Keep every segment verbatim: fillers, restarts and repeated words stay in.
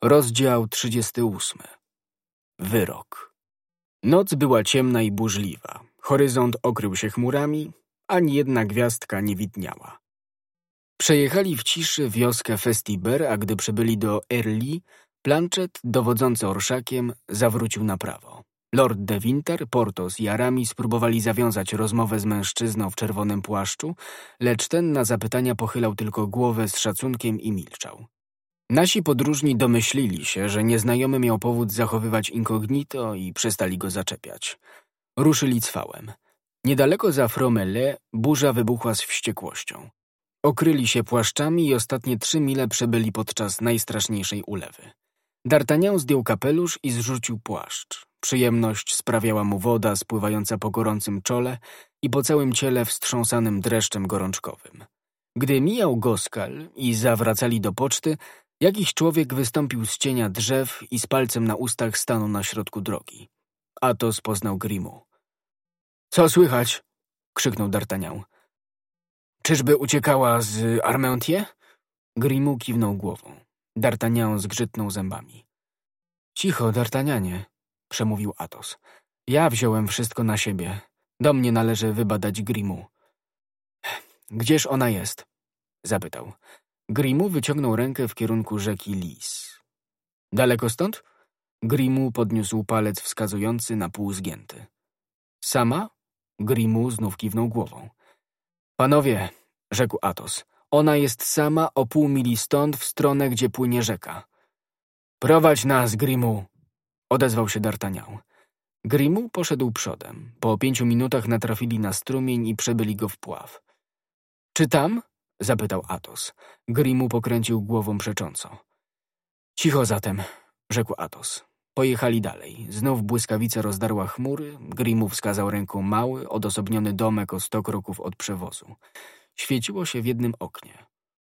Rozdział trzydziesty ósmy. Wyrok. Noc była ciemna i burzliwa. Horyzont okrył się chmurami, ani jedna gwiazdka nie widniała. Przejechali w ciszy wioskę Festiber, a gdy przybyli do Erli, Planchet, dowodzący orszakiem, zawrócił na prawo. Lord de Winter, Porthos i Aramis spróbowali zawiązać rozmowę z mężczyzną w czerwonym płaszczu, lecz ten na zapytania pochylał tylko głowę z szacunkiem i milczał. Nasi podróżni domyślili się, że nieznajomy miał powód zachowywać incognito i przestali go zaczepiać. Ruszyli cwałem. Niedaleko za Fromelles burza wybuchła z wściekłością. Okryli się płaszczami i ostatnie trzy mile przebyli podczas najstraszniejszej ulewy. D'Artagnan zdjął kapelusz i zrzucił płaszcz. Przyjemność sprawiała mu woda spływająca po gorącym czole i po całym ciele wstrząsanym dreszczem gorączkowym. Gdy mijał Goskal i zawracali do poczty, jakiś człowiek wystąpił z cienia drzew i z palcem na ustach stanął na środku drogi. Athos poznał Grimaud. — Co słychać? — krzyknął D'Artagnan. — Czyżby uciekała z Armentières? Grimaud kiwnął głową. D'Artagnan zgrzytnął zębami. — Cicho, D'Artagnanie — przemówił Athos. — Ja wziąłem wszystko na siebie. Do mnie należy wybadać Grimaud. — Gdzież ona jest? — zapytał. Grimaud wyciągnął rękę w kierunku rzeki Lys. — Daleko stąd? Grimaud podniósł palec wskazujący na pół zgięty. — Sama? Grimaud znów kiwnął głową. — Panowie — rzekł Athos, — ona jest sama o pół mili stąd w stronę, gdzie płynie rzeka. — Prowadź nas, Grimaud! — odezwał się D'Artagnan. Grimaud poszedł przodem. Po pięciu minutach natrafili na strumień i przebyli go w pław. — Czy tam? — zapytał Athos. Grimaud pokręcił głową przecząco. — Cicho zatem — rzekł Athos. Pojechali dalej. Znów błyskawica rozdarła chmury. Grimaud wskazał ręką mały, odosobniony domek o sto kroków od przewozu. Świeciło się w jednym oknie.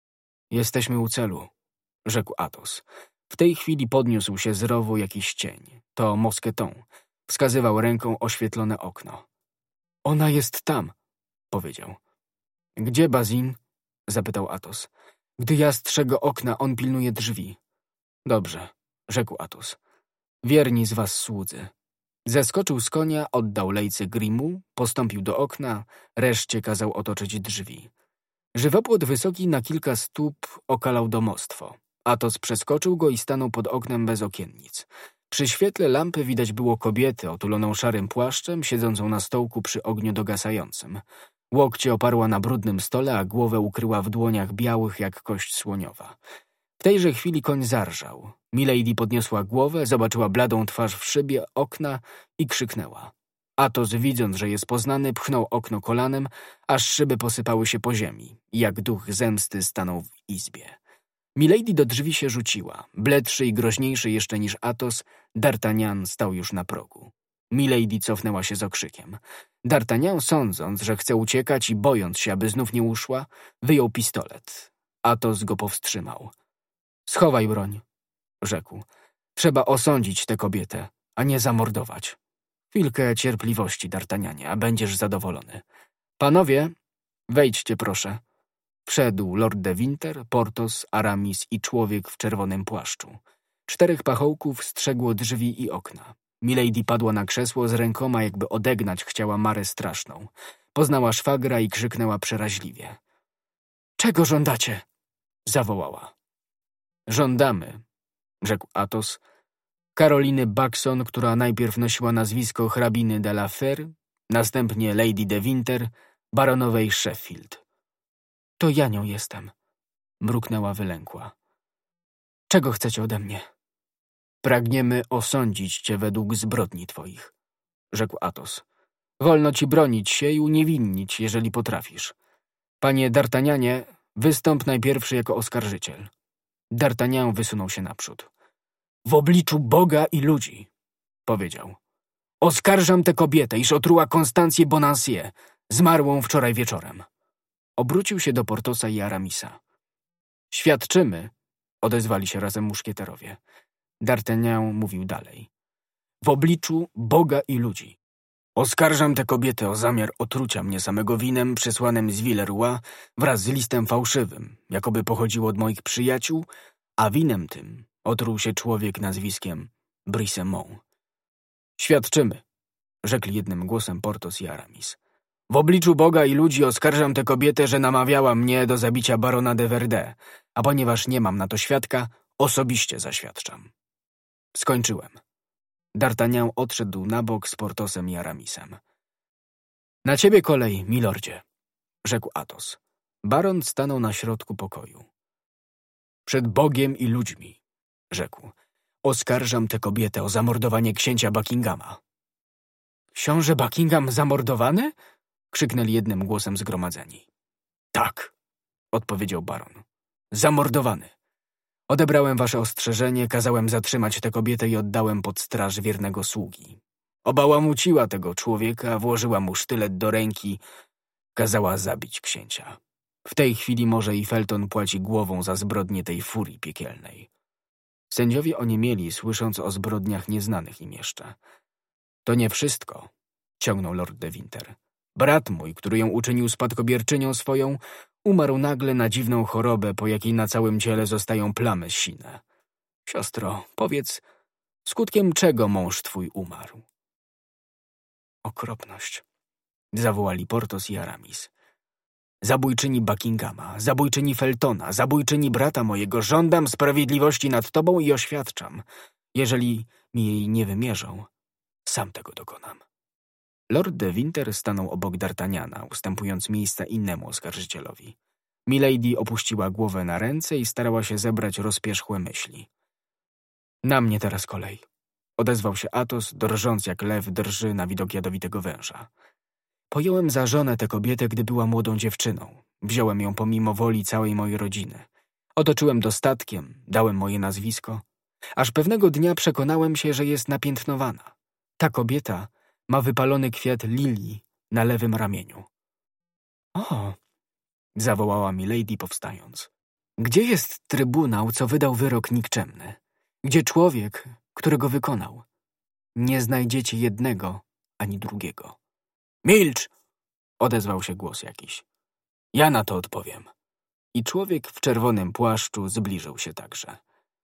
— Jesteśmy u celu — rzekł Athos. W tej chwili podniósł się z rowu jakiś cień. To Mousqueton. Wskazywał ręką oświetlone okno. — Ona jest tam — powiedział. — Gdzie Bazin? — zapytał Athos. — Gdy ja strzegę okna, on pilnuje drzwi. — Dobrze — rzekł Athos. — Wierni z was słudzy. Zeskoczył z konia, oddał lejce Grimaud, postąpił do okna, reszcie kazał otoczyć drzwi. Żywopłot wysoki na kilka stóp okalał domostwo. Athos przeskoczył go i stanął pod oknem bez okiennic. Przy świetle lampy widać było kobietę otuloną szarym płaszczem, siedzącą na stołku przy ogniu dogasającym. Łokcie oparła na brudnym stole, a głowę ukryła w dłoniach białych jak kość słoniowa. W tejże chwili koń zarżał. Milady podniosła głowę, zobaczyła bladą twarz w szybie okna i krzyknęła. Athos, widząc, że jest poznany, pchnął okno kolanem, aż szyby posypały się po ziemi. Jak duch zemsty stanął w izbie. Milady do drzwi się rzuciła. Bledszy i groźniejszy jeszcze niż Athos, D'Artagnan stał już na progu. Milady cofnęła się z okrzykiem. D'Artagnan, sądząc, że chce uciekać i bojąc się, aby znów nie uszła, wyjął pistolet. Athos go powstrzymał. — Schowaj broń — rzekł. — Trzeba osądzić tę kobietę, a nie zamordować. Chwilkę cierpliwości, D'Artagnanie, a będziesz zadowolony. Panowie, wejdźcie proszę. Wszedł Lord de Winter, Porthos, Aramis i człowiek w czerwonym płaszczu. Czterech pachołków strzegło drzwi i okna. Milady padła na krzesło z rękoma, jakby odegnać chciała marę straszną. Poznała szwagra i krzyknęła przeraźliwie. — Czego żądacie? — zawołała. — Żądamy — rzekł Athos — Karoliny Buckson, która najpierw nosiła nazwisko hrabiny de la Fère, następnie Lady de Winter, baronowej Sheffield. — To ja nią jestem — mruknęła wylękła. — Czego chcecie ode mnie? — Pragniemy osądzić cię według zbrodni twoich — rzekł Athos. — Wolno ci bronić się i uniewinnić, jeżeli potrafisz. Panie D'Artagnanie, wystąp najpierwszy jako oskarżyciel. D'Artagnan wysunął się naprzód. — W obliczu Boga i ludzi — powiedział. — Oskarżam tę kobietę, iż otruła Konstancję Bonancieux, zmarłą wczoraj wieczorem. Obrócił się do Portosa i Aramisa. — Świadczymy — odezwali się razem muszkieterowie. D'Artagnan mówił dalej. — W obliczu Boga i ludzi. Oskarżam tę kobietę o zamiar otrucia mnie samego winem przesłanym z Villeroi wraz z listem fałszywym, jakoby pochodziło od moich przyjaciół, a winem tym Otruł się człowiek nazwiskiem Brissemont. Świadczymy, rzekli jednym głosem Portos i Aramis. W obliczu Boga i ludzi oskarżam tę kobietę, że namawiała mnie do zabicia barona de Verdun, a ponieważ nie mam na to świadka, osobiście zaświadczam. Skończyłem. D'Artagnan odszedł na bok z Portosem i Aramisem. Na ciebie kolej, milordzie, rzekł Athos. Baron stanął na środku pokoju. Przed Bogiem i ludźmi, rzekł, oskarżam tę kobietę o zamordowanie księcia Buckinghama. Książę Buckingham zamordowany? Krzyknęli jednym głosem zgromadzeni. Tak, odpowiedział baron. Zamordowany. Odebrałem wasze ostrzeżenie, kazałem zatrzymać tę kobietę i oddałem pod straż wiernego sługi. Obałamuciła tego człowieka, włożyła mu sztylet do ręki, kazała zabić księcia. W tej chwili może i Felton płaci głową za zbrodnię tej furii piekielnej. Sędziowie oniemieli, słysząc o zbrodniach nieznanych im jeszcze. To nie wszystko, ciągnął lord de Winter. Brat mój, który ją uczynił spadkobierczynią swoją, umarł nagle na dziwną chorobę, po jakiej na całym ciele zostają plamy sine. Siostro, powiedz, skutkiem czego mąż twój umarł? Okropność, zawołali Portos i Aramis. Zabójczyni Buckinghama, zabójczyni Feltona, zabójczyni brata mojego, żądam sprawiedliwości nad tobą i oświadczam, jeżeli mi jej nie wymierzą, sam tego dokonam. Lord de Winter stanął obok D'Artagnana, ustępując miejsca innemu oskarżycielowi. Milady opuściła głowę na ręce i starała się zebrać rozpierzchłe myśli. Na mnie teraz kolej, odezwał się Athos, drżąc jak lew drży na widok jadowitego węża. Pojąłem za żonę tę kobietę, gdy była młodą dziewczyną. Wziąłem ją pomimo woli całej mojej rodziny. Otoczyłem dostatkiem, dałem moje nazwisko, aż pewnego dnia przekonałem się, że jest napiętnowana. Ta kobieta ma wypalony kwiat lilii na lewym ramieniu. O, zawołała Milady powstając. Gdzie jest trybunał, co wydał wyrok nikczemny? Gdzie człowiek, który go wykonał? Nie znajdziecie jednego ani drugiego. Milcz! Odezwał się głos jakiś. Ja na to odpowiem. I człowiek w czerwonym płaszczu zbliżył się także.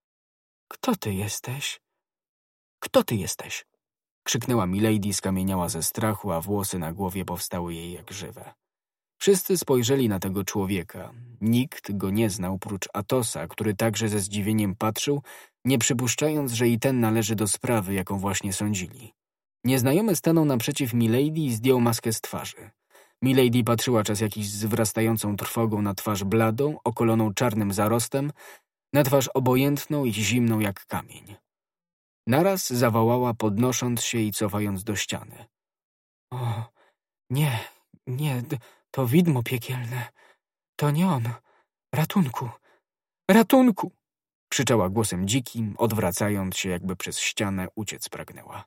Kto ty jesteś? Kto ty jesteś? Krzyknęła Milady, skamieniała ze strachu, a włosy na głowie powstały jej jak żywe. Wszyscy spojrzeli na tego człowieka. Nikt go nie znał prócz Athosa, który także ze zdziwieniem patrzył, nie przypuszczając, że i ten należy do sprawy, jaką właśnie sądzili. Nieznajomy stanął naprzeciw Milady i zdjął maskę z twarzy. Milady patrzyła czas jakiś z wzrastającą trwogą na twarz bladą, okoloną czarnym zarostem, na twarz obojętną i zimną jak kamień. Naraz zawołała, podnosząc się i cofając do ściany. O, nie, nie, to widmo piekielne. To nie on. Ratunku, ratunku! Krzyczała głosem dzikim, odwracając się, jakby przez ścianę uciec pragnęła.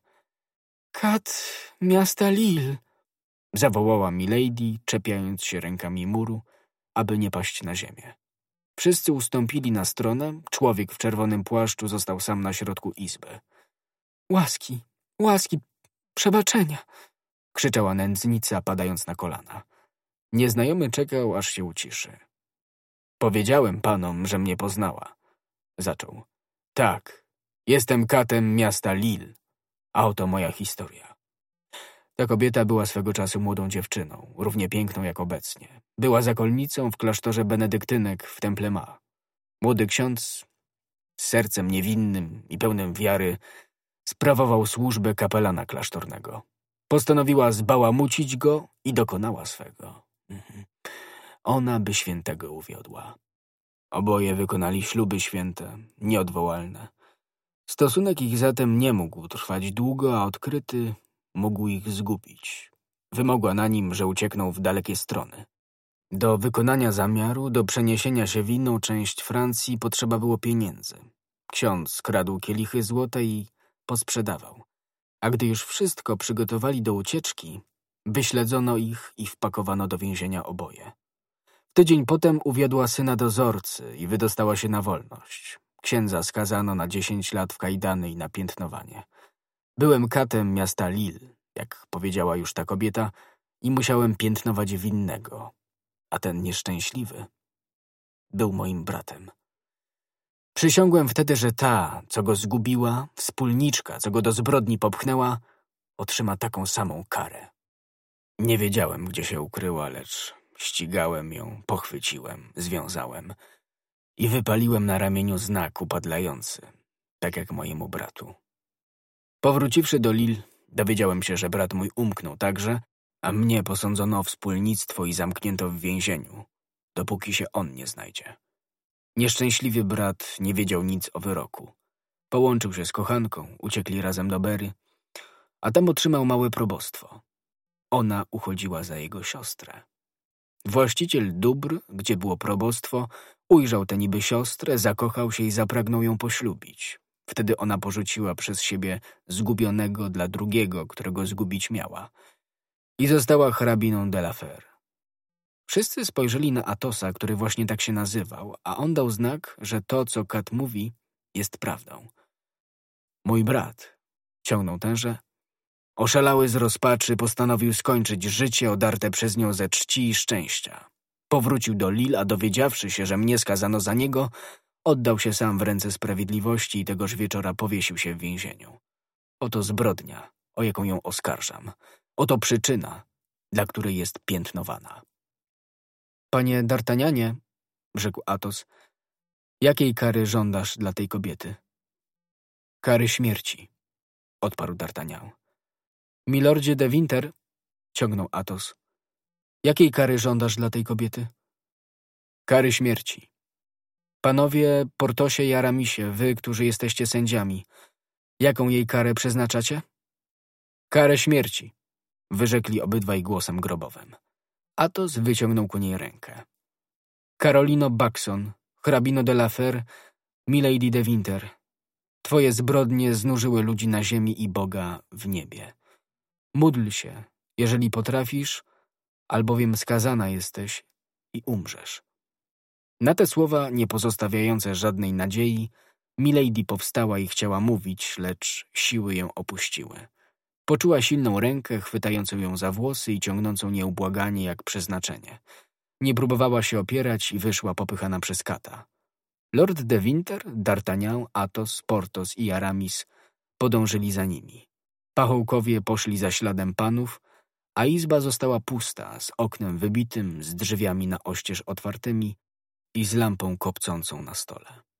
Kat miasta Lille! Zawołała Milady, czepiając się rękami muru, aby nie paść na ziemię. Wszyscy ustąpili na stronę, człowiek w czerwonym płaszczu został sam na środku izby. Łaski, łaski, przebaczenia! Krzyczała nędznica, padając na kolana. Nieznajomy czekał, aż się uciszy. Powiedziałem panom, że mnie poznała. Zaczął. Tak, jestem katem miasta Lille, a oto moja historia. Ta kobieta była swego czasu młodą dziewczyną, równie piękną jak obecnie. Była zakonnicą w klasztorze benedyktynek w Temple Ma. Młody ksiądz, z sercem niewinnym i pełnym wiary, sprawował służbę kapelana klasztornego. Postanowiła zbałamucić go i dokonała swego. Mhm. Ona by świętego uwiodła. Oboje wykonali śluby święte, nieodwołalne. Stosunek ich zatem nie mógł trwać długo, a odkryty mógł ich zgubić. Wymogła na nim, że uciekną w dalekie strony. Do wykonania zamiaru, do przeniesienia się w inną część Francji potrzeba było pieniędzy. Ksiądz skradł kielichy złota i posprzedawał. A gdy już wszystko przygotowali do ucieczki, wyśledzono ich i wpakowano do więzienia oboje. Tydzień potem uwiodła syna dozorcy i wydostała się na wolność. Księdza skazano na dziesięć lat w kajdany i na piętnowanie. Byłem katem miasta Lille, jak powiedziała już ta kobieta, i musiałem piętnować winnego, a ten nieszczęśliwy był moim bratem. Przysiągłem wtedy, że ta, co go zgubiła, wspólniczka, co go do zbrodni popchnęła, otrzyma taką samą karę. Nie wiedziałem, gdzie się ukryła, lecz ścigałem ją, pochwyciłem, związałem i wypaliłem na ramieniu znak upadlający, tak jak mojemu bratu. Powróciwszy do Lille, dowiedziałem się, że brat mój umknął także, a mnie posądzono o wspólnictwo i zamknięto w więzieniu, dopóki się on nie znajdzie. Nieszczęśliwy brat nie wiedział nic o wyroku. Połączył się z kochanką, uciekli razem do Berry, a tam otrzymał małe probostwo. Ona uchodziła za jego siostrę. Właściciel dóbr, gdzie było probostwo, ujrzał tę niby siostrę, zakochał się i zapragnął ją poślubić. Wtedy ona porzuciła przez siebie zgubionego dla drugiego, którego zgubić miała, i została hrabiną de la Fère. Wszyscy spojrzeli na Atosa, który właśnie tak się nazywał, a on dał znak, że to, co Kat mówi, jest prawdą. Mój brat, ciągnął tenże, oszalały z rozpaczy, postanowił skończyć życie odarte przez nią ze czci i szczęścia. Powrócił do Lille, a dowiedziawszy się, że mnie skazano za niego, oddał się sam w ręce sprawiedliwości i tegoż wieczora powiesił się w więzieniu. Oto zbrodnia, o jaką ją oskarżam. Oto przyczyna, dla której jest piętnowana. Panie D'Artagnanie, rzekł Athos, jakiej kary żądasz dla tej kobiety? Kary śmierci, odparł D'Artagnan. Milordzie de Winter, ciągnął Athos, jakiej kary żądasz dla tej kobiety? Kary śmierci. Panowie Portosie i Aramisie, wy, którzy jesteście sędziami, jaką jej karę przeznaczacie? Karę śmierci, wyrzekli obydwaj głosem grobowym. Athos wyciągnął ku niej rękę. Karolino Buxon, hrabino de la Fère, milady de Winter, twoje zbrodnie znużyły ludzi na ziemi i Boga w niebie. Módl się, jeżeli potrafisz, albowiem skazana jesteś i umrzesz. Na te słowa, nie pozostawiające żadnej nadziei, milady powstała i chciała mówić, lecz siły ją opuściły. Poczuła silną rękę, chwytającą ją za włosy i ciągnącą nieubłaganie jak przeznaczenie. Nie próbowała się opierać i wyszła popychana przez kata. Lord de Winter, D'Artagnan, Athos, Porthos i Aramis podążyli za nimi. Pachołkowie poszli za śladem panów, a izba została pusta, z oknem wybitym, z drzwiami na oścież otwartymi i z lampą kopcącą na stole.